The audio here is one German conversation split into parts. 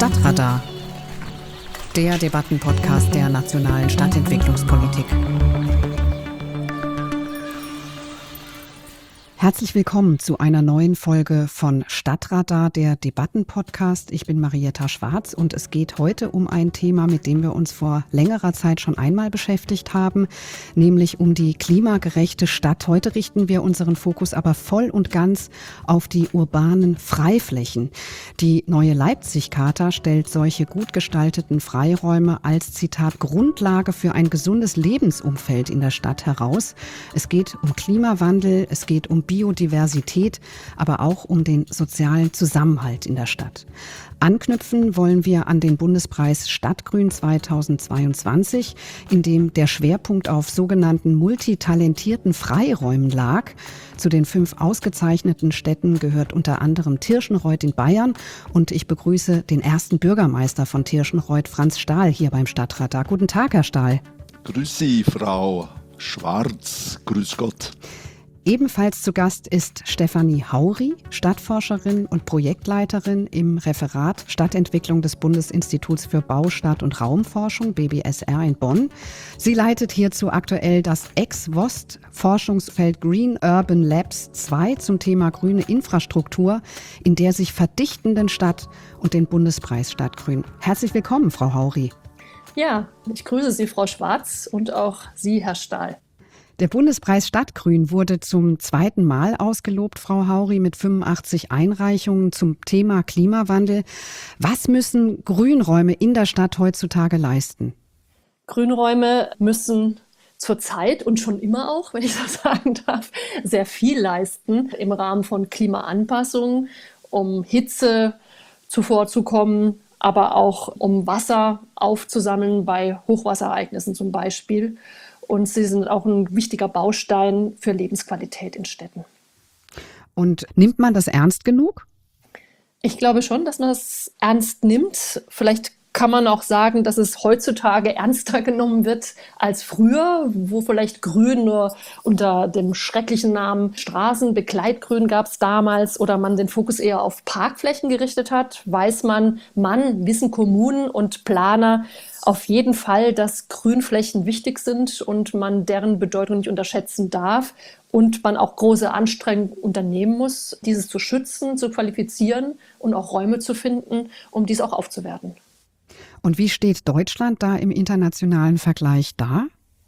Stadtradar, der Debattenpodcast der nationalen Stadtentwicklungspolitik. Herzlich willkommen zu einer neuen Folge von Stadtradar, der Debattenpodcast. Ich bin Marietta Schwarz und es geht heute um ein Thema, mit dem wir uns vor längerer Zeit schon einmal beschäftigt haben, nämlich um die klimagerechte Stadt. Heute richten wir unseren Fokus aber voll und ganz auf die urbanen Freiflächen. Die neue Leipzig-Charta stellt solche gut gestalteten Freiräume als, Zitat, Grundlage für ein gesundes Lebensumfeld in der Stadt heraus. Es geht um Klimawandel, es geht um Biodiversität, aber auch um den sozialen Zusammenhalt in der Stadt. Anknüpfen wollen wir an den Bundespreis Stadtgrün 2022, in dem der Schwerpunkt auf sogenannten multitalentierten Freiräumen lag. Zu den 5 ausgezeichneten Städten gehört unter anderem Tirschenreuth in Bayern und ich begrüße den ersten Bürgermeister von Tirschenreuth, Franz Stahl, hier beim Stadtradar. Guten Tag, Herr Stahl. Grüß Sie, Frau Schwarz. Grüß Gott. Ebenfalls zu Gast ist Stefanie Haury, Stadtforscherin und Projektleiterin im Referat Stadtentwicklung des Bundesinstituts für Bau, Stadt- und Raumforschung, BBSR in Bonn. Sie leitet hierzu aktuell das Ex-Vost-Forschungsfeld Green Urban Labs 2 zum Thema grüne Infrastruktur in der sich verdichtenden Stadt und den Bundespreis Stadtgrün. Herzlich willkommen, Frau Haury. Ja, ich grüße Sie, Frau Schwarz, und auch Sie, Herr Stahl. Der Bundespreis Stadtgrün wurde zum 2. Mal ausgelobt, Frau Haury, mit 85 Einreichungen zum Thema Klimawandel. Was müssen Grünräume in der Stadt heutzutage leisten? Grünräume müssen zurzeit und schon immer auch, wenn ich so sagen darf, sehr viel leisten im Rahmen von Klimaanpassung, um Hitze zuvorzukommen, aber auch um Wasser aufzusammeln bei Hochwasserereignissen zum Beispiel. Und sie sind auch ein wichtiger Baustein für Lebensqualität in Städten. Und nimmt man das ernst genug? Ich glaube schon, dass man das ernst nimmt. Vielleicht kann man auch sagen, dass es heutzutage ernster genommen wird als früher, wo vielleicht Grün nur unter dem schrecklichen Namen Straßenbegleitgrün gab es damals oder man den Fokus eher auf Parkflächen gerichtet hat, wissen Kommunen und Planer auf jeden Fall, dass Grünflächen wichtig sind und man deren Bedeutung nicht unterschätzen darf und man auch große Anstrengungen unternehmen muss, dieses zu schützen, zu qualifizieren und auch Räume zu finden, um dies auch aufzuwerten. Und wie steht Deutschland da im internationalen Vergleich da?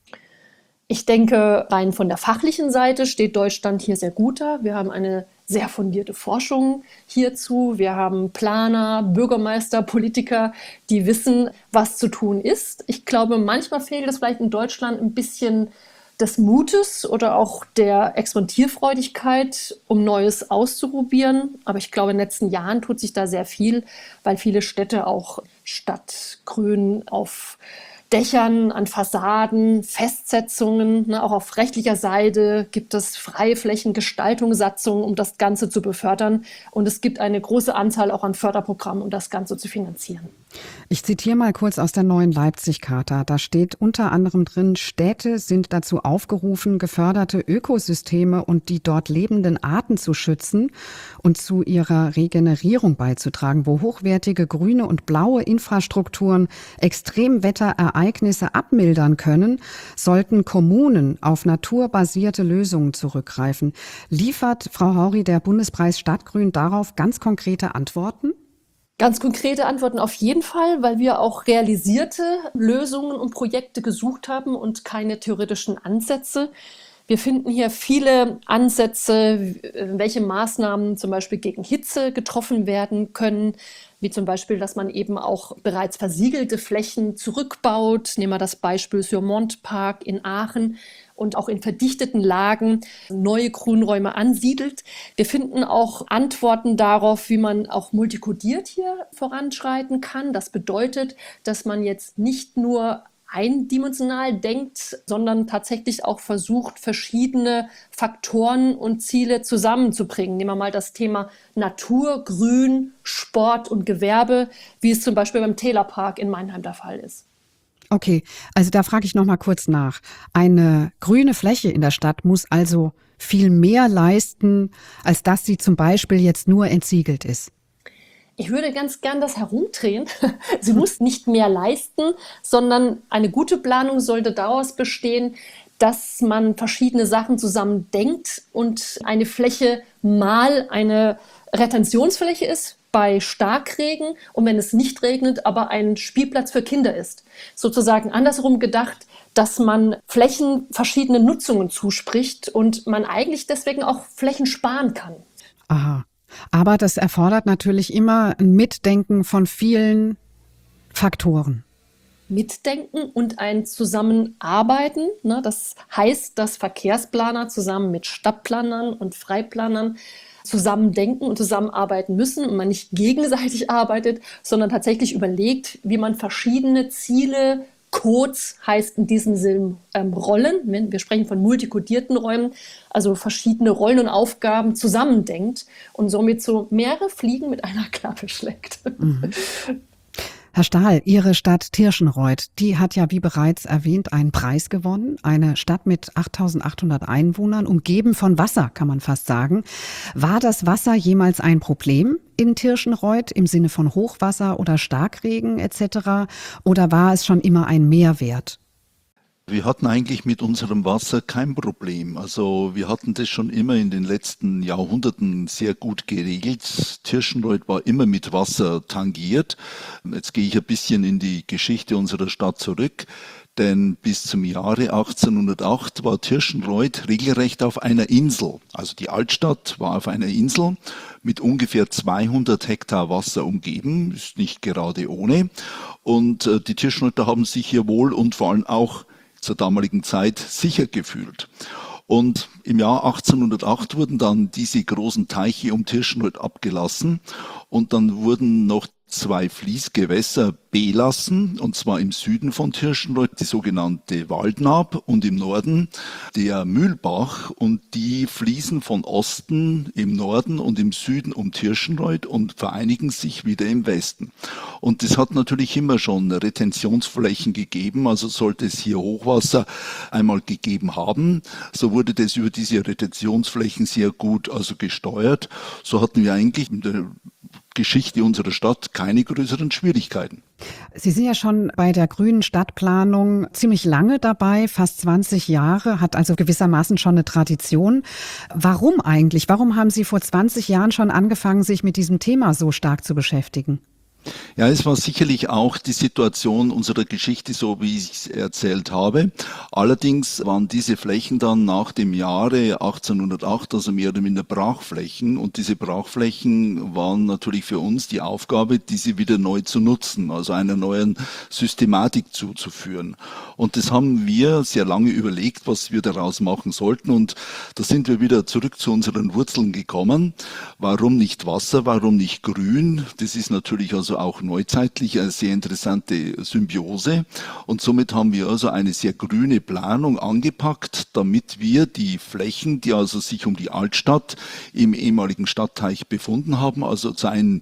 Ich denke, rein von der fachlichen Seite steht Deutschland hier sehr gut da. Wir haben eine sehr fundierte Forschung hierzu. Wir haben Planer, Bürgermeister, Politiker, die wissen, was zu tun ist. Ich glaube, manchmal fehlt es vielleicht in Deutschland ein bisschen des Mutes oder auch der Experimentierfreudigkeit, um Neues auszuprobieren. Aber ich glaube, in den letzten Jahren tut sich da sehr viel, weil viele Städte auch Stadtgrün auf Dächern, an Fassaden, Festsetzungen, auch auf rechtlicher Seite gibt es freie Flächengestaltungssatzungen, um das Ganze zu befördern. Und es gibt eine große Anzahl auch an Förderprogrammen, um das Ganze zu finanzieren. Ich zitiere mal kurz aus der neuen Leipzig-Charta. Da steht unter anderem drin, Städte sind dazu aufgerufen, geförderte Ökosysteme und die dort lebenden Arten zu schützen und zu ihrer Regenerierung beizutragen, wo hochwertige grüne und blaue Infrastrukturen Extremwetterereignisse abmildern können, sollten Kommunen auf naturbasierte Lösungen zurückgreifen. Liefert, Frau Haury, der Bundespreis Stadtgrün darauf ganz konkrete Antworten? Ganz konkrete Antworten auf jeden Fall, weil wir auch realisierte Lösungen und Projekte gesucht haben und keine theoretischen Ansätze. Wir finden hier viele Ansätze, welche Maßnahmen zum Beispiel gegen Hitze getroffen werden können, wie zum Beispiel, dass man eben auch bereits versiegelte Flächen zurückbaut. Nehmen wir das Beispiel Surmont Park in Aachen und auch in verdichteten Lagen neue Grünräume ansiedelt. Wir finden auch Antworten darauf, wie man auch multikodiert hier voranschreiten kann. Das bedeutet, dass man jetzt nicht nur eindimensional denkt, sondern tatsächlich auch versucht, verschiedene Faktoren und Ziele zusammenzubringen. Nehmen wir mal das Thema Natur, Grün, Sport und Gewerbe, wie es zum Beispiel beim Tälerpark in Mannheim der Fall ist. Okay, also da frage ich noch mal kurz nach. Eine grüne Fläche in der Stadt muss also viel mehr leisten, als dass sie zum Beispiel jetzt nur entsiegelt ist. Ich würde ganz gern das herumdrehen. Sie muss nicht mehr leisten, sondern eine gute Planung sollte daraus bestehen, dass man verschiedene Sachen zusammen denkt und eine Fläche mal eine Retentionsfläche ist bei Starkregen und wenn es nicht regnet, aber ein Spielplatz für Kinder ist. Sozusagen andersrum gedacht, dass man Flächen verschiedene Nutzungen zuspricht und man eigentlich deswegen auch Flächen sparen kann. Aha. Aber das erfordert natürlich immer ein Mitdenken von vielen Faktoren. Mitdenken und ein Zusammenarbeiten. Das heißt, dass Verkehrsplaner zusammen mit Stadtplanern und Freiplanern zusammendenken und zusammenarbeiten müssen und man nicht gegenseitig arbeitet, sondern tatsächlich überlegt, wie man verschiedene Ziele, Codes heißt in diesem Sinn Rollen, wir sprechen von multikodierten Räumen, also verschiedene Rollen und Aufgaben zusammendenkt und somit so mehrere Fliegen mit einer Klappe schlägt. Mhm. Herr Stahl, Ihre Stadt Tirschenreuth, die hat ja, wie bereits erwähnt, einen Preis gewonnen. Eine Stadt mit 8.800 Einwohnern, umgeben von Wasser, kann man fast sagen. War das Wasser jemals ein Problem in Tirschenreuth im Sinne von Hochwasser oder Starkregen etc.? Oder war es schon immer ein Mehrwert? Wir hatten eigentlich mit unserem Wasser kein Problem. Also wir hatten das schon immer in den letzten Jahrhunderten sehr gut geregelt. Tirschenreuth war immer mit Wasser tangiert. Jetzt gehe ich ein bisschen in die Geschichte unserer Stadt zurück. Denn bis zum Jahre 1808 war Tirschenreuth regelrecht auf einer Insel. Also die Altstadt war auf einer Insel mit ungefähr 200 Hektar Wasser umgeben, ist nicht gerade ohne. Und die Tirschenreuther haben sich hier wohl und vor allem auch zur damaligen Zeit sicher gefühlt. Und im Jahr 1808 wurden dann diese großen Teiche um Tirschenreuth abgelassen und dann wurden noch 2 Fließgewässer belassen, und zwar im Süden von Tirschenreuth die sogenannte Waldnaab und im Norden der Mühlbach, und die fließen von Osten im Norden und im Süden um Tirschenreuth und vereinigen sich wieder im Westen. Und das hat natürlich immer schon Retentionsflächen gegeben, also sollte es hier Hochwasser einmal gegeben haben, so wurde das über diese Retentionsflächen sehr gut also gesteuert. So hatten wir eigentlich in der Geschichte unserer Stadt keine größeren Schwierigkeiten. Sie sind ja schon bei der grünen Stadtplanung ziemlich lange dabei, fast 20 Jahre, hat also gewissermaßen schon eine Tradition. Warum eigentlich? Warum haben Sie vor 20 Jahren schon angefangen, sich mit diesem Thema so stark zu beschäftigen? Ja, es war sicherlich auch die Situation unserer Geschichte, so wie ich es erzählt habe. Allerdings waren diese Flächen dann nach dem Jahre 1808, also mehr oder minder Brachflächen. Und diese Brachflächen waren natürlich für uns die Aufgabe, diese wieder neu zu nutzen, also einer neuen Systematik zuzuführen. Und das haben wir sehr lange überlegt, was wir daraus machen sollten. Und da sind wir wieder zurück zu unseren Wurzeln gekommen. Warum nicht Wasser? Warum nicht Grün? Das ist natürlich also auch neuzeitlich eine sehr interessante Symbiose, und somit haben wir also eine sehr grüne Planung angepackt, damit wir die Flächen, die also sich um die Altstadt im ehemaligen Stadtteich befunden haben, also zu einem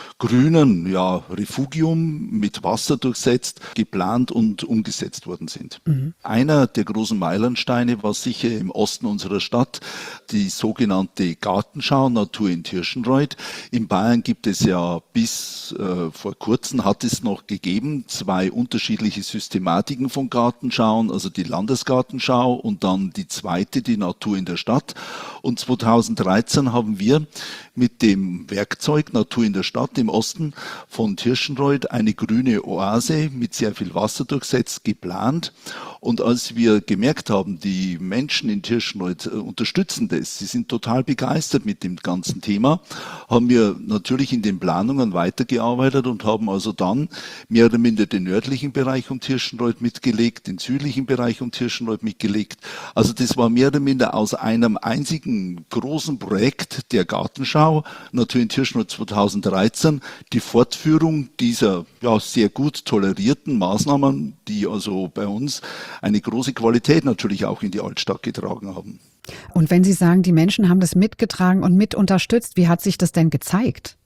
grünen Refugium mit Wasser durchsetzt, geplant und umgesetzt worden sind. Mhm. Einer der großen Meilensteine war sicher im Osten unserer Stadt die sogenannte Gartenschau Natur in Tirschenreuth. In Bayern gibt es ja bis vor kurzem hat es noch gegeben 2 unterschiedliche Systematiken von Gartenschauen, also die Landesgartenschau und dann die zweite, die Natur in der Stadt. Und 2013 haben wir mit dem Werkzeug Natur in der Stadt im Osten von Tirschenreuth eine grüne Oase mit sehr viel Wasser durchsetzt geplant. Und als wir gemerkt haben, die Menschen in Tirschenreuth unterstützen das, sie sind total begeistert mit dem ganzen Thema, haben wir natürlich in den Planungen weitergearbeitet und haben also dann mehr oder minder den nördlichen Bereich um Tirschenreuth mitgelegt, den südlichen Bereich um Tirschenreuth mitgelegt. Also das war mehr oder minder aus einem einzigen großen Projekt der Gartenschau Natur in Tirschenreuth 2013 die Fortführung dieser sehr gut tolerierten Maßnahmen, die also bei uns eine große Qualität natürlich auch in die Altstadt getragen haben. Und wenn Sie sagen, die Menschen haben das mitgetragen und mit unterstützt, wie hat sich das denn gezeigt?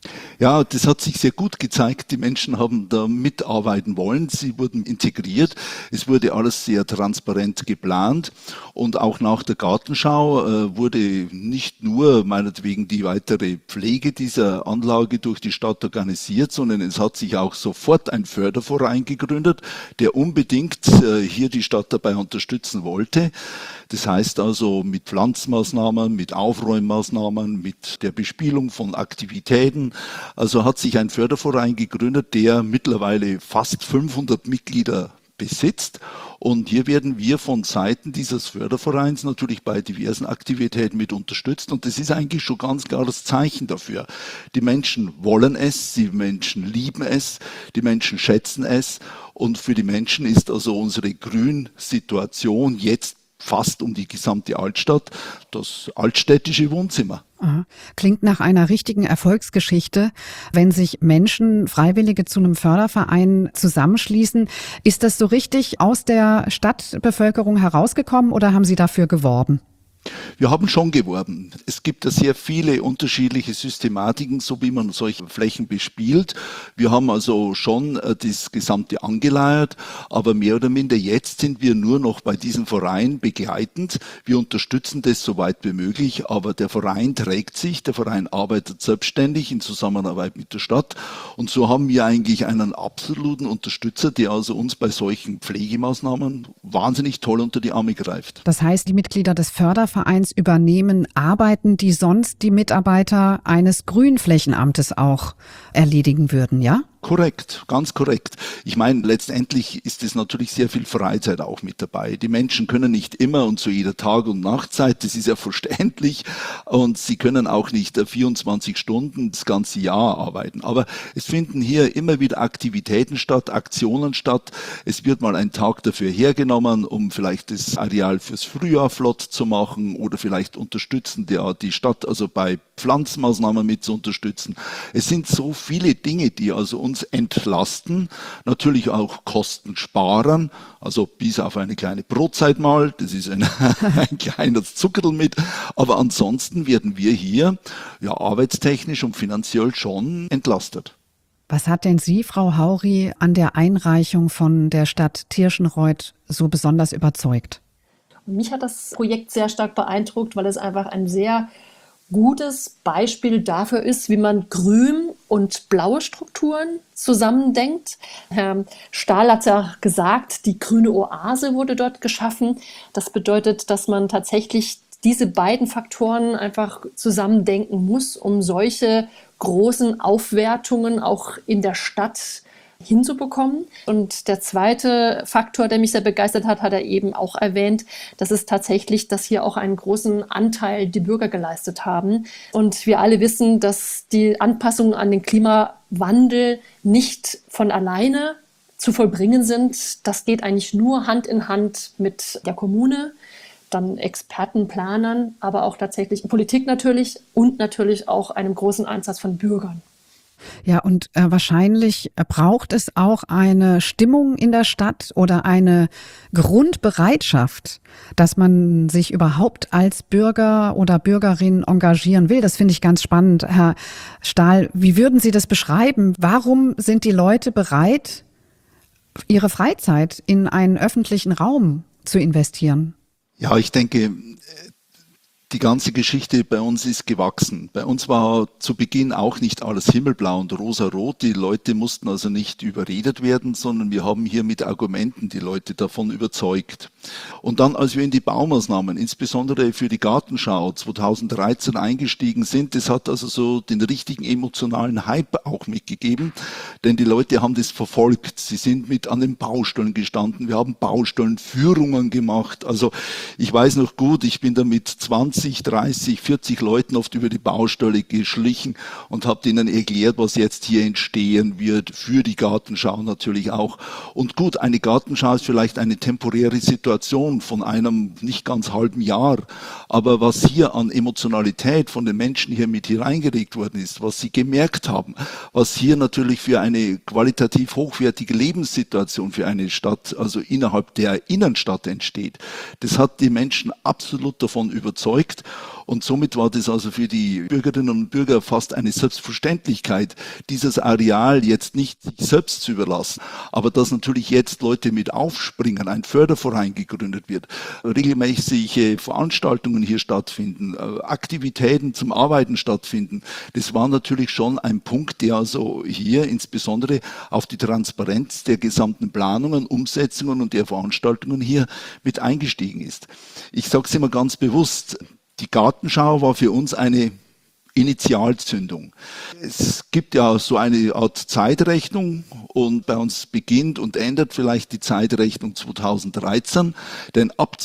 Ja, das hat sich sehr gut gezeigt. Die Menschen haben da mitarbeiten wollen. Sie wurden integriert. Es wurde alles sehr transparent geplant. Und auch nach der Gartenschau wurde nicht nur meinetwegen die weitere Pflege dieser Anlage durch die Stadt organisiert, sondern es hat sich auch sofort ein Förderverein gegründet, der unbedingt hier die Stadt dabei unterstützen wollte. Das heißt also mit Pflanzmaßnahmen, mit Aufräummaßnahmen, mit der Bespielung von Aktivitäten. Also hat sich ein Förderverein gegründet, der mittlerweile fast 500 Mitglieder besitzt. Und hier werden wir von Seiten dieses Fördervereins natürlich bei diversen Aktivitäten mit unterstützt. Und das ist eigentlich schon ganz klares Zeichen dafür. Die Menschen wollen es, die Menschen lieben es, die Menschen schätzen es. Und für die Menschen ist also unsere Grünsituation jetzt fast um die gesamte Altstadt das altstädtische Wohnzimmer. Aha. Klingt nach einer richtigen Erfolgsgeschichte. Wenn sich Menschen, Freiwillige zu einem Förderverein zusammenschließen, ist das so richtig aus der Stadtbevölkerung herausgekommen oder haben Sie dafür geworben? Wir haben schon geworben. Es gibt da sehr viele unterschiedliche Systematiken, so wie man solche Flächen bespielt. Wir haben also schon das Gesamte angeleiert, aber mehr oder minder jetzt sind wir nur noch bei diesem Verein begleitend. Wir unterstützen das so weit wie möglich, aber der Verein trägt sich, der Verein arbeitet selbstständig in Zusammenarbeit mit der Stadt und so haben wir eigentlich einen absoluten Unterstützer, der also uns bei solchen Pflegemaßnahmen wahnsinnig toll unter die Arme greift. Das heißt, die Mitglieder des Fördervereins übernehmen Arbeiten, die sonst die Mitarbeiter eines Grünflächenamtes auch erledigen würden, ja? Korrekt, ganz korrekt. Ich meine, letztendlich ist es natürlich sehr viel Freizeit auch mit dabei. Die Menschen können nicht immer und zu jeder Tag- und Nachtzeit, das ist ja verständlich, und sie können auch nicht 24 Stunden das ganze Jahr arbeiten. Aber es finden hier immer wieder Aktivitäten statt, Aktionen statt. Es wird mal ein Tag dafür hergenommen, um vielleicht das Areal fürs Frühjahr flott zu machen oder vielleicht unterstützen die Stadt also bei Pflanzmaßnahmen mit zu unterstützen. Es sind so viele Dinge, die also uns entlasten, natürlich auch Kosten sparen, also bis auf eine kleine Brotzeit mal, das ist ein kleines Zuckerl mit, aber ansonsten werden wir hier ja arbeitstechnisch und finanziell schon entlastet. Was hat denn Sie, Frau Haury, an der Einreichung von der Stadt Tirschenreuth so besonders überzeugt? Mich hat das Projekt sehr stark beeindruckt, weil es einfach ein sehr gutes Beispiel dafür ist, wie man grün und blaue Strukturen zusammendenkt. Herr Stahl hat ja gesagt, die grüne Oase wurde dort geschaffen. Das bedeutet, dass man tatsächlich diese beiden Faktoren einfach zusammendenken muss, um solche großen Aufwertungen auch in der Stadt hinzubekommen. Und der zweite Faktor, der mich sehr begeistert hat, hat er eben auch erwähnt, das ist tatsächlich, dass hier auch einen großen Anteil die Bürger geleistet haben. Und wir alle wissen, dass die Anpassungen an den Klimawandel nicht von alleine zu vollbringen sind. Das geht eigentlich nur Hand in Hand mit der Kommune, dann Experten, Planern, aber auch tatsächlich Politik natürlich und natürlich auch einem großen Einsatz von Bürgern. Ja, und wahrscheinlich braucht es auch eine Stimmung in der Stadt oder eine Grundbereitschaft, dass man sich überhaupt als Bürger oder Bürgerin engagieren will. Das finde ich ganz spannend. Herr Stahl, wie würden Sie das beschreiben? Warum sind die Leute bereit, ihre Freizeit in einen öffentlichen Raum zu investieren? Ja, ich denke, die ganze Geschichte bei uns ist gewachsen. Bei uns war zu Beginn auch nicht alles himmelblau und rosarot. Die Leute mussten also nicht überredet werden, sondern wir haben hier mit Argumenten die Leute davon überzeugt. Und dann, als wir in die Baumaßnahmen, insbesondere für die Gartenschau 2013 eingestiegen sind, das hat also so den richtigen emotionalen Hype auch mitgegeben, denn die Leute haben das verfolgt. Sie sind mit an den Baustellen gestanden. Wir haben Baustellenführungen gemacht. Also ich weiß noch gut, ich bin da mit 20, 30, 40 Leuten oft über die Baustelle geschlichen und habe denen erklärt, was jetzt hier entstehen wird, für die Gartenschau natürlich auch. Und gut, eine Gartenschau ist vielleicht eine temporäre Situation, Situation von einem nicht ganz halben Jahr. Aber was hier an Emotionalität von den Menschen hier mit hineingelegt worden ist, was sie gemerkt haben, was hier natürlich für eine qualitativ hochwertige Lebenssituation für eine Stadt, also innerhalb der Innenstadt entsteht, das hat die Menschen absolut davon überzeugt. Und somit war das also für die Bürgerinnen und Bürger fast eine Selbstverständlichkeit, dieses Areal jetzt nicht sich selbst zu überlassen. Aber dass natürlich jetzt Leute mit aufspringen, ein Förderverein gegründet wird, regelmäßige Veranstaltungen hier stattfinden, Aktivitäten zum Arbeiten stattfinden, das war natürlich schon ein Punkt, der also hier insbesondere auf die Transparenz der gesamten Planungen, Umsetzungen und der Veranstaltungen hier mit eingestiegen ist. Ich sage es immer ganz bewusst, die Gartenschau war für uns eine Initialzündung. Es gibt ja so eine Art Zeitrechnung und bei uns beginnt und endet vielleicht die Zeitrechnung 2013, denn ab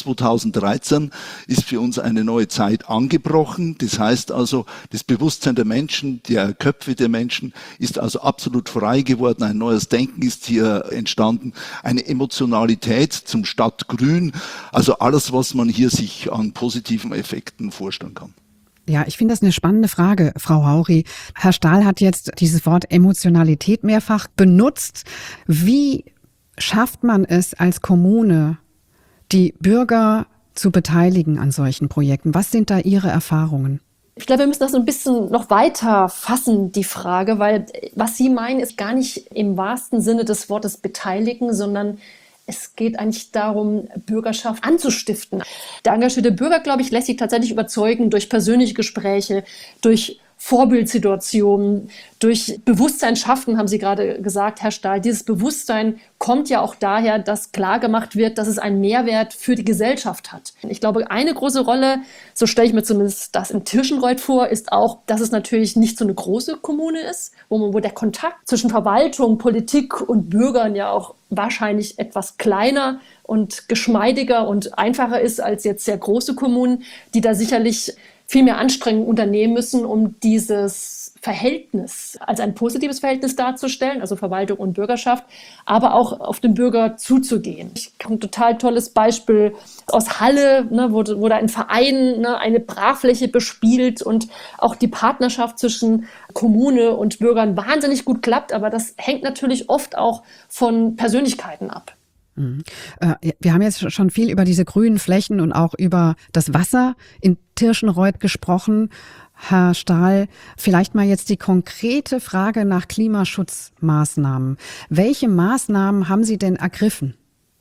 2013 ist für uns eine neue Zeit angebrochen. Das heißt also, das Bewusstsein der Menschen, der Köpfe der Menschen ist also absolut frei geworden. Ein neues Denken ist hier entstanden, eine Emotionalität zum Stadtgrün, also alles, was man hier sich an positiven Effekten vorstellen kann. Ja, ich finde das eine spannende Frage, Frau Haury. Herr Stahl hat jetzt dieses Wort Emotionalität mehrfach benutzt. Wie schafft man es als Kommune, die Bürger zu beteiligen an solchen Projekten? Was sind da Ihre Erfahrungen? Ich glaube, wir müssen das so ein bisschen noch weiter fassen, die Frage, weil was Sie meinen, ist gar nicht im wahrsten Sinne des Wortes beteiligen, sondern es geht eigentlich darum, Bürgerschaft anzustiften. Der engagierte Bürger, glaube ich, lässt sich tatsächlich überzeugen durch persönliche Gespräche, durch Vorbildsituationen, durch Bewusstsein schaffen, haben Sie gerade gesagt, Herr Stahl. Dieses Bewusstsein kommt ja auch daher, dass klar gemacht wird, dass es einen Mehrwert für die Gesellschaft hat. Ich glaube, eine große Rolle, so stelle ich mir zumindest das in Tirschenreuth vor, ist auch, dass es natürlich nicht so eine große Kommune ist, wo der Kontakt zwischen Verwaltung, Politik und Bürgern ja auch wahrscheinlich etwas kleiner und geschmeidiger und einfacher ist als jetzt sehr große Kommunen, die da sicherlich viel mehr Anstrengungen unternehmen müssen, um dieses Verhältnis als ein positives Verhältnis darzustellen, also Verwaltung und Bürgerschaft, aber auch auf den Bürger zuzugehen. Ich habe ein total tolles Beispiel aus Halle, wo da ein Verein eine Brachfläche bespielt und auch die Partnerschaft zwischen Kommune und Bürgern wahnsinnig gut klappt, aber das hängt natürlich oft auch von Persönlichkeiten ab. Wir haben jetzt schon viel über diese grünen Flächen und auch über das Wasser in Tirschenreuth gesprochen. Herr Stahl, vielleicht mal jetzt die konkrete Frage nach Klimaschutzmaßnahmen. Welche Maßnahmen haben Sie denn ergriffen?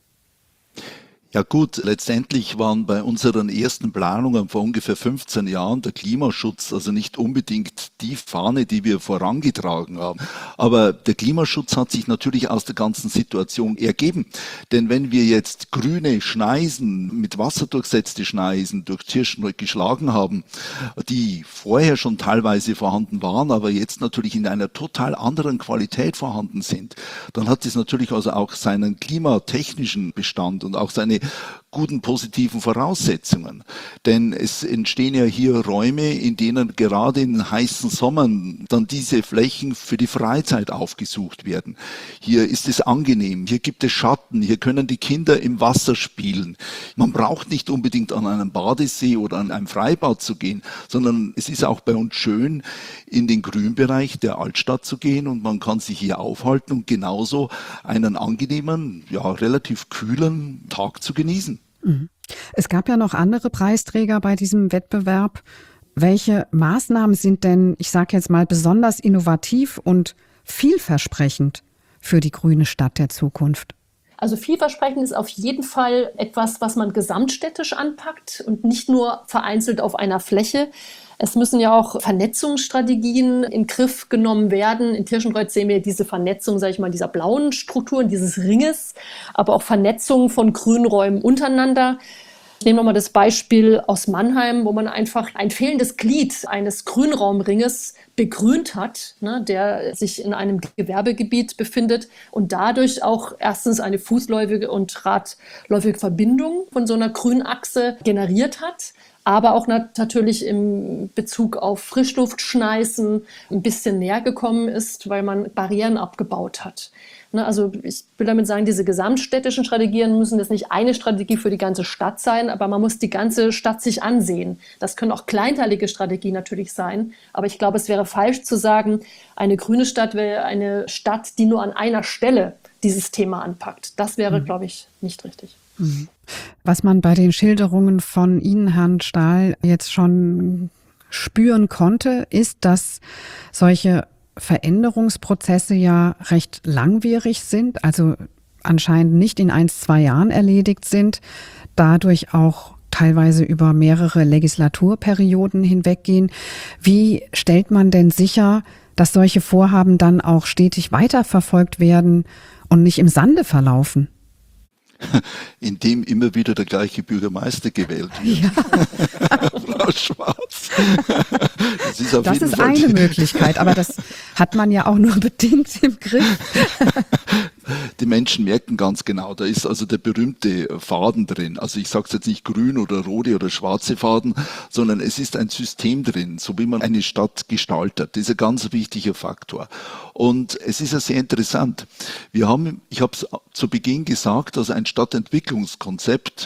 Ja gut, letztendlich waren bei unseren ersten Planungen vor ungefähr 15 Jahren der Klimaschutz also nicht unbedingt die Fahne, die wir vorangetragen haben. Aber der Klimaschutz hat sich natürlich aus der ganzen Situation ergeben. Denn wenn wir jetzt grüne Schneisen, mit Wasser durchsetzte Schneisen durch Tirschenreuth geschlagen haben, die vorher schon teilweise vorhanden waren, aber jetzt natürlich in einer total anderen Qualität vorhanden sind, dann hat es natürlich also auch seinen klimatechnischen Bestand und auch seine guten positiven Voraussetzungen. Denn es entstehen ja hier Räume, in denen gerade in heißen Sommern dann diese Flächen für die Freizeit aufgesucht werden. Hier ist es angenehm, hier gibt es Schatten, hier können die Kinder im Wasser spielen. Man braucht nicht unbedingt an einen Badesee oder an ein Freibad zu gehen, sondern es ist auch bei uns schön, in den Grünbereich der Altstadt zu gehen und man kann sich hier aufhalten und genauso einen angenehmen, ja relativ kühlen Tag zu genießen. Es gab ja noch andere Preisträger bei diesem Wettbewerb. Welche Maßnahmen sind denn, ich sage jetzt mal, besonders innovativ und vielversprechend für die grüne Stadt der Zukunft? Also vielversprechend ist auf jeden Fall etwas, was man gesamtstädtisch anpackt und nicht nur vereinzelt auf einer Fläche. Es müssen ja auch Vernetzungsstrategien in den Griff genommen werden. In Tirschenreuth sehen wir diese Vernetzung, sage ich mal, dieser blauen Strukturen, dieses Ringes, aber auch Vernetzung von Grünräumen untereinander. Ich nehme nochmal das Beispiel aus Mannheim, wo man einfach ein fehlendes Glied eines Grünraumringes begrünt hat, der sich in einem Gewerbegebiet befindet und dadurch auch erstens eine fußläufige und radläufige Verbindung von so einer Grünachse generiert hat, aber auch natürlich im Bezug auf Frischluftschneisen ein bisschen näher gekommen ist, weil man Barrieren abgebaut hat. Ne, also ich will damit sagen, diese gesamtstädtischen Strategien müssen jetzt nicht eine Strategie für die ganze Stadt sein, aber man muss die ganze Stadt sich ansehen. Das können auch kleinteilige Strategien natürlich sein, aber ich glaube, es wäre falsch zu sagen, eine grüne Stadt wäre eine Stadt, die nur an einer Stelle dieses Thema anpackt. Das wäre, glaube ich, nicht richtig. Was man bei den Schilderungen von Ihnen, Herrn Stahl, jetzt schon spüren konnte, ist, dass solche Veränderungsprozesse ja recht langwierig sind, also anscheinend nicht in 1-2 Jahren erledigt sind, dadurch auch teilweise über mehrere Legislaturperioden hinweggehen. Wie stellt man denn sicher, dass solche Vorhaben dann auch stetig weiterverfolgt werden und nicht im Sande verlaufen? Indem immer wieder der gleiche Bürgermeister gewählt wird. Ja. Frau Schwarz. Das ist eine Möglichkeit, aber das hat man ja auch nur bedingt im Griff. Die Menschen merken ganz genau, da ist also der berühmte Faden drin. Also ich sage es jetzt nicht grün oder rote oder schwarze Faden, sondern es ist ein System drin, so wie man eine Stadt gestaltet. Das ist ein ganz wichtiger Faktor. Und es ist ja sehr interessant. Ich habe es zu Beginn gesagt, also ein Stadtentwicklungskonzept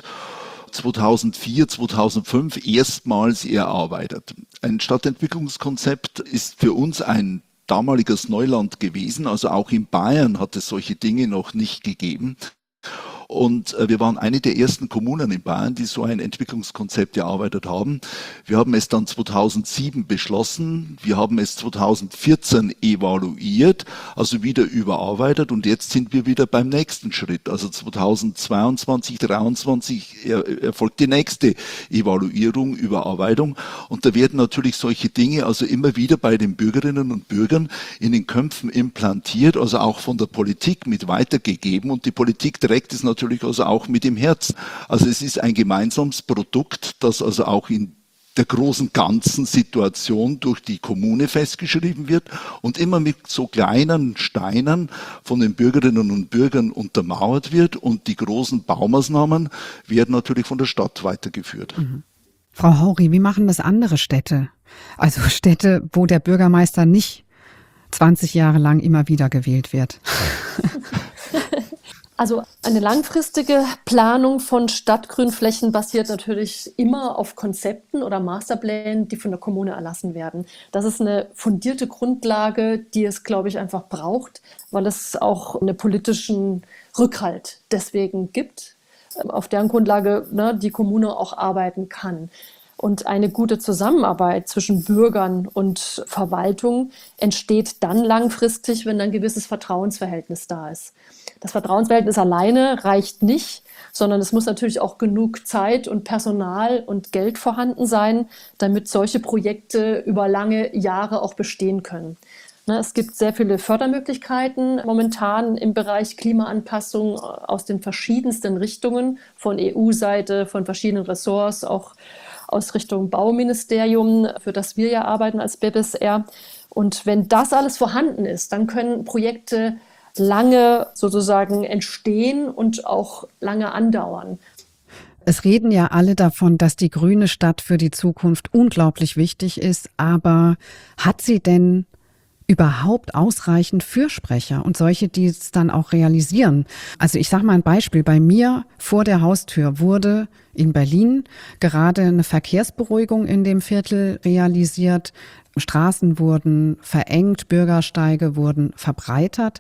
2004, 2005 erstmals erarbeitet. Ein Stadtentwicklungskonzept ist für uns ein damaliges Neuland gewesen, also auch in Bayern hat es solche Dinge noch nicht gegeben. Und wir waren eine der ersten Kommunen in Bayern, die so ein Entwicklungskonzept erarbeitet haben. Wir haben es dann 2007 beschlossen, wir haben es 2014 evaluiert, also wieder überarbeitet und jetzt sind wir wieder beim nächsten Schritt. Also 2022, 2023 erfolgt die nächste Evaluierung, Überarbeitung und da werden natürlich solche Dinge also immer wieder bei den Bürgerinnen und Bürgern in den Köpfen implantiert, also auch von der Politik mit weitergegeben und die Politik trägt es natürlich also auch mit dem Herzen. Also es ist ein gemeinsames Produkt, das also auch in der großen ganzen Situation durch die Kommune festgeschrieben wird und immer mit so kleinen Steinen von den Bürgerinnen und Bürgern untermauert wird und die großen Baumaßnahmen werden natürlich von der Stadt weitergeführt. Frau Haury, wie machen das andere Städte? Also Städte, wo der Bürgermeister nicht 20 Jahre lang immer wieder gewählt wird. Also eine langfristige Planung von Stadtgrünflächen basiert natürlich immer auf Konzepten oder Masterplänen, die von der Kommune erlassen werden. Das ist eine fundierte Grundlage, die es, glaube ich, einfach braucht, weil es auch einen politischen Rückhalt deswegen gibt, auf deren Grundlage die Kommune auch arbeiten kann. Und eine gute Zusammenarbeit zwischen Bürgern und Verwaltung entsteht dann langfristig, wenn ein gewisses Vertrauensverhältnis da ist. Das Vertrauensverhältnis alleine reicht nicht, sondern es muss natürlich auch genug Zeit und Personal und Geld vorhanden sein, damit solche Projekte über lange Jahre auch bestehen können. Es gibt sehr viele Fördermöglichkeiten momentan im Bereich Klimaanpassung aus den verschiedensten Richtungen, von EU-Seite, von verschiedenen Ressorts, auch aus Richtung Bauministerium, für das wir ja arbeiten als BBSR. Und wenn das alles vorhanden ist, dann können Projekte lange sozusagen entstehen und auch lange andauern. Es reden ja alle davon, dass die grüne Stadt für die Zukunft unglaublich wichtig ist, aber hat sie denn überhaupt ausreichend Fürsprecher und solche, die es dann auch realisieren? Also ich sage mal ein Beispiel. Bei mir vor der Haustür wurde in Berlin gerade eine Verkehrsberuhigung in dem Viertel realisiert. Straßen wurden verengt, Bürgersteige wurden verbreitert.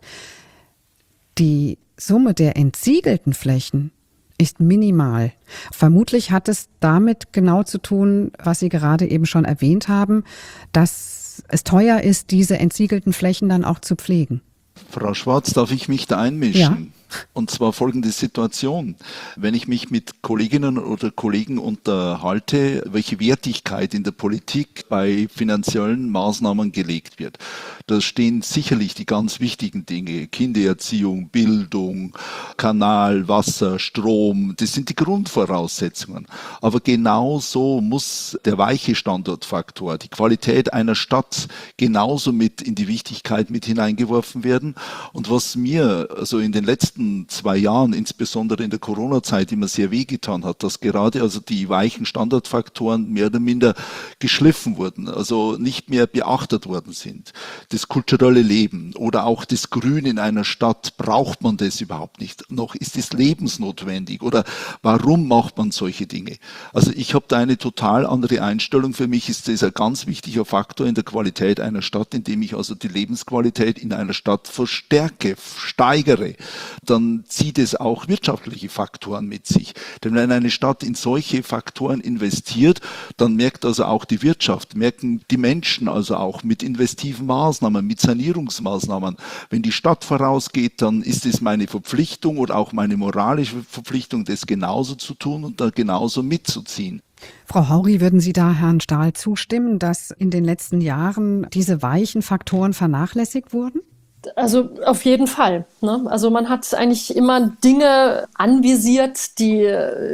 Die Summe der entsiegelten Flächen ist minimal. Vermutlich hat es damit genau zu tun, was Sie gerade eben schon erwähnt haben, dass es teuer ist, diese entsiegelten Flächen dann auch zu pflegen. Frau Schwarz, darf ich mich da einmischen? Ja. Und zwar folgende Situation. Wenn ich mich mit Kolleginnen oder Kollegen unterhalte, welche Wertigkeit in der Politik bei finanziellen Maßnahmen gelegt wird, da stehen sicherlich die ganz wichtigen Dinge, Kindererziehung, Bildung, Kanal, Wasser, Strom, das sind die Grundvoraussetzungen. Aber genauso muss der weiche Standortfaktor, die Qualität einer Stadt genauso mit in die Wichtigkeit mit hineingeworfen werden. Und was mir also in den letzten letzten 2 Jahren, insbesondere in der Corona-Zeit, immer sehr wehgetan hat, dass gerade also die weichen Standardfaktoren mehr oder minder geschliffen wurden, also nicht mehr beachtet worden sind. Das kulturelle Leben oder auch das Grün in einer Stadt, braucht man das überhaupt nicht? Noch ist es lebensnotwendig oder warum macht man solche Dinge? Also ich habe da eine total andere Einstellung. Für mich ist das ein ganz wichtiger Faktor in der Qualität einer Stadt, indem ich also die Lebensqualität in einer Stadt verstärke, steigere. Dann zieht es auch wirtschaftliche Faktoren mit sich. Denn wenn eine Stadt in solche Faktoren investiert, dann merkt also auch die Wirtschaft, merken die Menschen also auch mit investiven Maßnahmen, mit Sanierungsmaßnahmen. Wenn die Stadt vorausgeht, dann ist es meine Verpflichtung oder auch meine moralische Verpflichtung, das genauso zu tun und da genauso mitzuziehen. Frau Haury, würden Sie da Herrn Stahl zustimmen, dass in den letzten Jahren diese weichen Faktoren vernachlässigt wurden? Also auf jeden Fall. Ne? Also man hat eigentlich immer Dinge anvisiert, die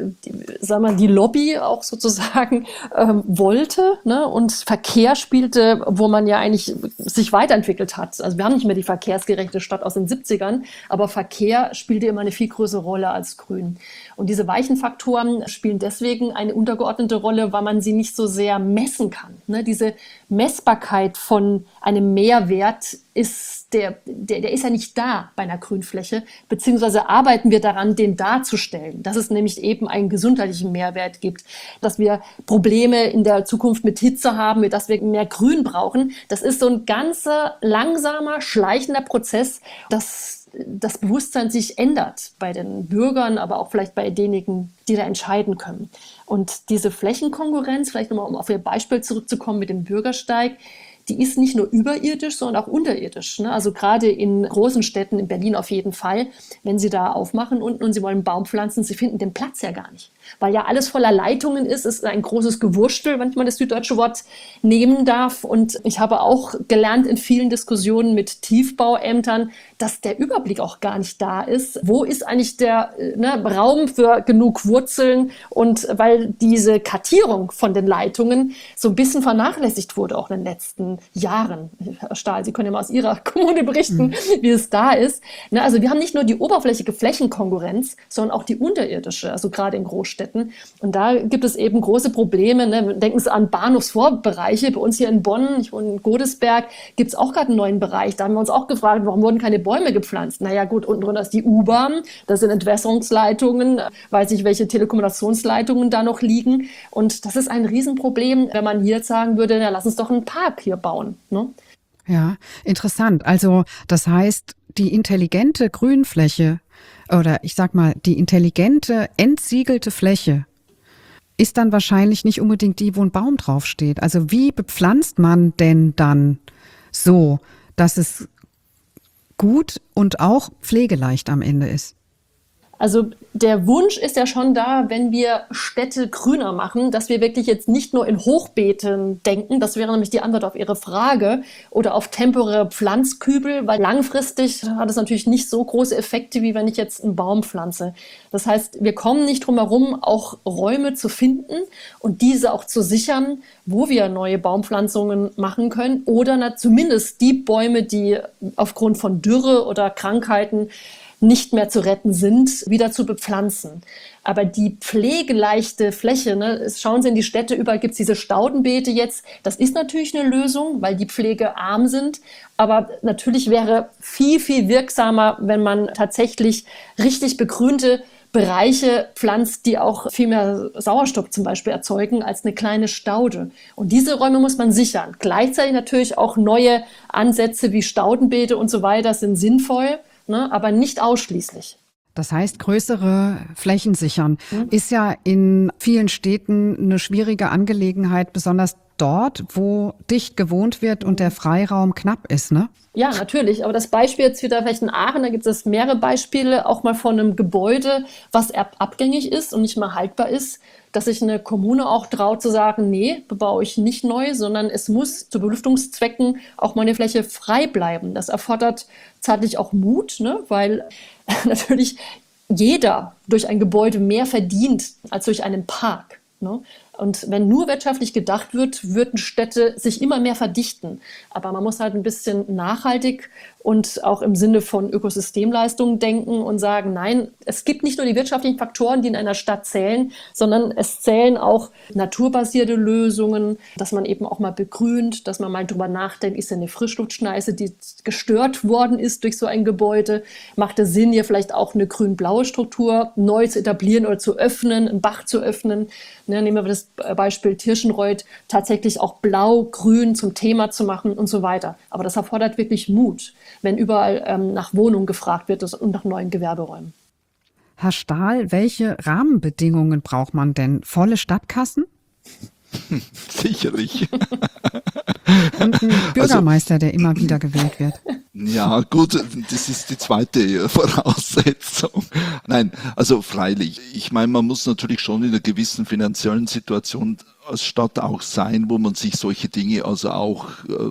Lobby auch sozusagen wollte. Ne? Und Verkehr spielte, wo man ja eigentlich sich weiterentwickelt hat. Also wir haben nicht mehr die verkehrsgerechte Stadt aus den 70ern, aber Verkehr spielte immer eine viel größere Rolle als Grün. Und diese weichen Faktoren spielen deswegen eine untergeordnete Rolle, weil man sie nicht so sehr messen kann. Ne? Diese Messbarkeit von einem Mehrwert der ist ja nicht da bei einer Grünfläche, beziehungsweise arbeiten wir daran, den darzustellen, dass es nämlich eben einen gesundheitlichen Mehrwert gibt, dass wir Probleme in der Zukunft mit Hitze haben, dass wir mehr Grün brauchen. Das ist so ein ganzer, langsamer, schleichender Prozess, dass das Bewusstsein sich ändert bei den Bürgern, aber auch vielleicht bei denjenigen, die da entscheiden können. Und diese Flächenkonkurrenz, vielleicht nochmal, um auf Ihr Beispiel zurückzukommen mit dem Bürgersteig, die ist nicht nur überirdisch, sondern auch unterirdisch. Ne? Also gerade in großen Städten, in Berlin auf jeden Fall, wenn Sie da aufmachen unten und Sie wollen einen Baum pflanzen, Sie finden den Platz ja gar nicht. Weil ja alles voller Leitungen ist ein großes Gewurstel, wenn man das süddeutsche Wort nehmen darf. Und ich habe auch gelernt in vielen Diskussionen mit Tiefbauämtern, dass der Überblick auch gar nicht da ist. Wo ist eigentlich der Raum für genug Wurzeln? Und weil diese Kartierung von den Leitungen so ein bisschen vernachlässigt wurde, auch in den letzten Jahren. Herr Stahl, Sie können ja mal aus Ihrer Kommune berichten, wie es da ist. Also wir haben nicht nur die oberflächliche Flächenkonkurrenz, sondern auch die unterirdische, also gerade in Großstädten. Und da gibt es eben große Probleme. Ne? Denken Sie an Bahnhofsvorbereiche. Bei uns hier in Bonn, ich wohne in Godesberg, gibt es auch gerade einen neuen Bereich. Da haben wir uns auch gefragt, warum wurden keine Bäume gepflanzt? Naja gut, unten drunter ist die U-Bahn, da sind Entwässerungsleitungen, weiß nicht, welche Telekommunikationsleitungen da noch liegen. Und das ist ein Riesenproblem, wenn man hier jetzt sagen würde, na, lass uns doch einen Park hier bauen. Ne? Ja, interessant. Also das heißt, die intelligente Grünfläche oder ich sag mal, die intelligente, entsiegelte Fläche ist dann wahrscheinlich nicht unbedingt die, wo ein Baum draufsteht. Also wie bepflanzt man denn dann so, dass es gut und auch pflegeleicht am Ende ist? Also der Wunsch ist ja schon da, wenn wir Städte grüner machen, dass wir wirklich jetzt nicht nur in Hochbeeten denken, das wäre nämlich die Antwort auf Ihre Frage, oder auf temporäre Pflanzkübel, weil langfristig hat es natürlich nicht so große Effekte, wie wenn ich jetzt einen Baum pflanze. Das heißt, wir kommen nicht drum herum, auch Räume zu finden und diese auch zu sichern, wo wir neue Baumpflanzungen machen können oder zumindest die Bäume, die aufgrund von Dürre oder Krankheiten nicht mehr zu retten sind, wieder zu bepflanzen. Aber die pflegeleichte Fläche, schauen Sie in die Städte, überall gibt es diese Staudenbeete jetzt. Das ist natürlich eine Lösung, weil die pflegearm sind. Aber natürlich wäre viel, viel wirksamer, wenn man tatsächlich richtig begrünte Bereiche pflanzt, die auch viel mehr Sauerstoff zum Beispiel erzeugen als eine kleine Staude. Und diese Räume muss man sichern. Gleichzeitig natürlich auch neue Ansätze wie Staudenbeete und so weiter sind sinnvoll, aber nicht ausschließlich. Das heißt, größere Flächen sichern ist ja in vielen Städten eine schwierige Angelegenheit, besonders dort, wo dicht gewohnt wird und der Freiraum knapp ist, ne? Ja, natürlich. Aber das Beispiel jetzt wieder vielleicht in Aachen, da gibt es mehrere Beispiele, auch mal von einem Gebäude, was abgängig ist und nicht mehr haltbar ist, dass sich eine Kommune auch traut zu sagen, nee, bebaue ich nicht neu, sondern es muss zu Belüftungszwecken auch mal eine Fläche frei bleiben. Das erfordert zeitlich auch Mut, weil natürlich jeder durch ein Gebäude mehr verdient als durch einen Park. Und wenn nur wirtschaftlich gedacht wird, würden Städte sich immer mehr verdichten. Aber man muss halt ein bisschen nachhaltig und auch im Sinne von Ökosystemleistungen denken und sagen, nein, es gibt nicht nur die wirtschaftlichen Faktoren, die in einer Stadt zählen, sondern es zählen auch naturbasierte Lösungen, dass man eben auch mal begrünt, dass man mal drüber nachdenkt, ist ja eine Frischluftschneise, die gestört worden ist durch so ein Gebäude, macht es Sinn, hier vielleicht auch eine grün-blaue Struktur neu zu etablieren oder zu öffnen, einen Bach zu öffnen. Nehmen wir das Beispiel Tirschenreuth, tatsächlich auch blau-grün zum Thema zu machen und so weiter. Aber das erfordert wirklich Mut, wenn überall nach Wohnungen gefragt wird und nach neuen Gewerberäumen. Herr Stahl, welche Rahmenbedingungen braucht man denn? Volle Stadtkassen? Sicherlich. Und ein Bürgermeister, der immer wieder gewählt wird. Ja, gut, das ist die zweite Voraussetzung. Nein, also freilich. Ich meine, man muss natürlich schon in einer gewissen finanziellen Situation als Stadt auch sein, wo man sich solche Dinge also auch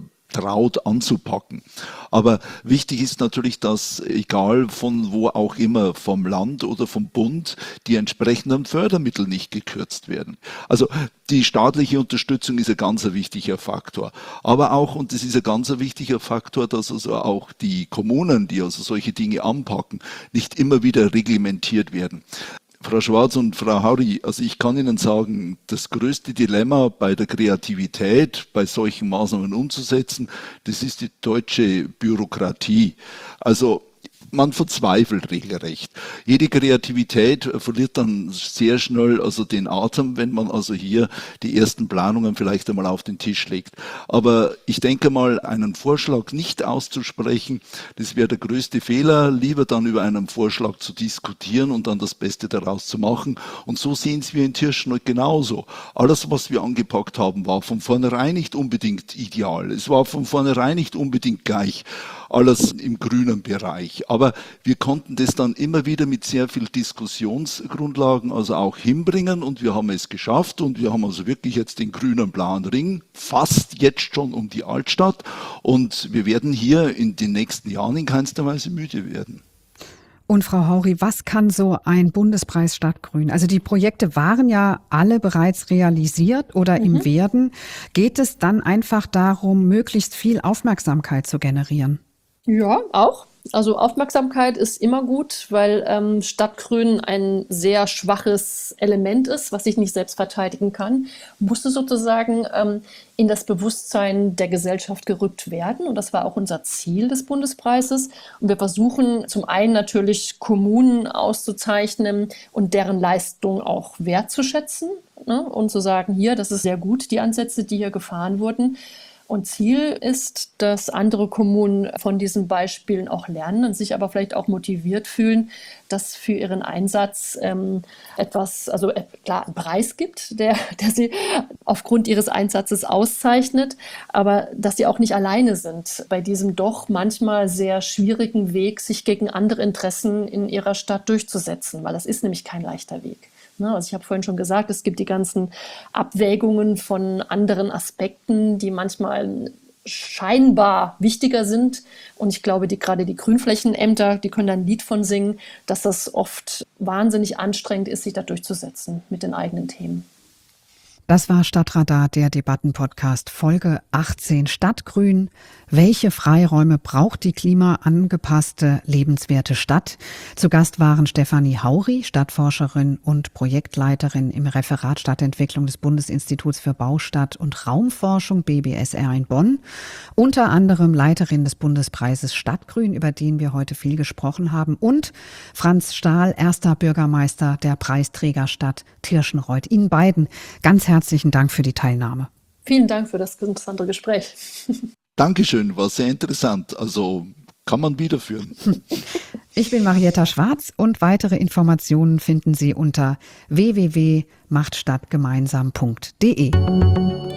traut anzupacken. Aber wichtig ist natürlich, dass egal von wo auch immer, vom Land oder vom Bund, die entsprechenden Fördermittel nicht gekürzt werden. Also die staatliche Unterstützung ist ein ganz wichtiger Faktor. Aber auch, und das ist ein ganz wichtiger Faktor, dass also auch die Kommunen, die also solche Dinge anpacken, nicht immer wieder reglementiert werden. Frau Schwarz und Frau Hauri, also ich kann Ihnen sagen, das größte Dilemma bei der Kreativität, bei solchen Maßnahmen umzusetzen, das ist die deutsche Bürokratie. Also man verzweifelt regelrecht. Jede Kreativität verliert dann sehr schnell also den Atem, wenn man also hier die ersten Planungen vielleicht einmal auf den Tisch legt. Aber ich denke mal, einen Vorschlag nicht auszusprechen, das wäre der größte Fehler. Lieber dann über einen Vorschlag zu diskutieren und dann das Beste daraus zu machen. Und so sehen es wir in Tirschenreuth genauso. Alles, was wir angepackt haben, war von vornherein nicht unbedingt ideal. Es war von vornherein nicht unbedingt gleich. Alles im grünen Bereich. Aber wir konnten das dann immer wieder mit sehr viel Diskussionsgrundlagen also auch hinbringen und wir haben es geschafft und wir haben also wirklich jetzt den grünen blauen Ring fast jetzt schon um die Altstadt und wir werden hier in den nächsten Jahren in keinster Weise müde werden. Und Frau Hauri, was kann so ein Bundespreis Stadtgrün? Also die Projekte waren ja alle bereits realisiert oder im Werden. Geht es dann einfach darum, möglichst viel Aufmerksamkeit zu generieren? Ja, auch. Also Aufmerksamkeit ist immer gut, weil Stadtgrün ein sehr schwaches Element ist, was sich nicht selbst verteidigen kann, musste sozusagen in das Bewusstsein der Gesellschaft gerückt werden. Und das war auch unser Ziel des Bundespreises. Und wir versuchen zum einen natürlich Kommunen auszuzeichnen und deren Leistung auch wertzuschätzen, ne? Und zu sagen, hier, das ist sehr gut, die Ansätze, die hier gefahren wurden. Und Ziel ist, dass andere Kommunen von diesen Beispielen auch lernen und sich aber vielleicht auch motiviert fühlen, dass für ihren Einsatz etwas, also klar, einen Preis gibt, der sie aufgrund ihres Einsatzes auszeichnet, aber dass sie auch nicht alleine sind bei diesem doch manchmal sehr schwierigen Weg, sich gegen andere Interessen in ihrer Stadt durchzusetzen, weil das ist nämlich kein leichter Weg. Also ich habe vorhin schon gesagt, es gibt die ganzen Abwägungen von anderen Aspekten, die manchmal scheinbar wichtiger sind. Und ich glaube, gerade die Grünflächenämter, die können da ein Lied von singen, dass das oft wahnsinnig anstrengend ist, sich da durchzusetzen mit den eigenen Themen. Das war Stadtradar, der Debattenpodcast, Folge 18 Stadtgrün. Welche Freiräume braucht die klimaangepasste, lebenswerte Stadt? Zu Gast waren Stefanie Hauri, Stadtforscherin und Projektleiterin im Referat Stadtentwicklung des Bundesinstituts für Baustadt- und Raumforschung BBSR in Bonn. Unter anderem Leiterin des Bundespreises Stadtgrün, über den wir heute viel gesprochen haben. Und Franz Stahl, erster Bürgermeister der Preisträgerstadt Tirschenreuth. Ihnen beiden ganz herzlichen Dank für die Teilnahme. Vielen Dank für das interessante Gespräch. Dankeschön, war sehr interessant. Also kann man wiederführen. Ich bin Marietta Schwarz und weitere Informationen finden Sie unter www.machtstadtgemeinsam.de.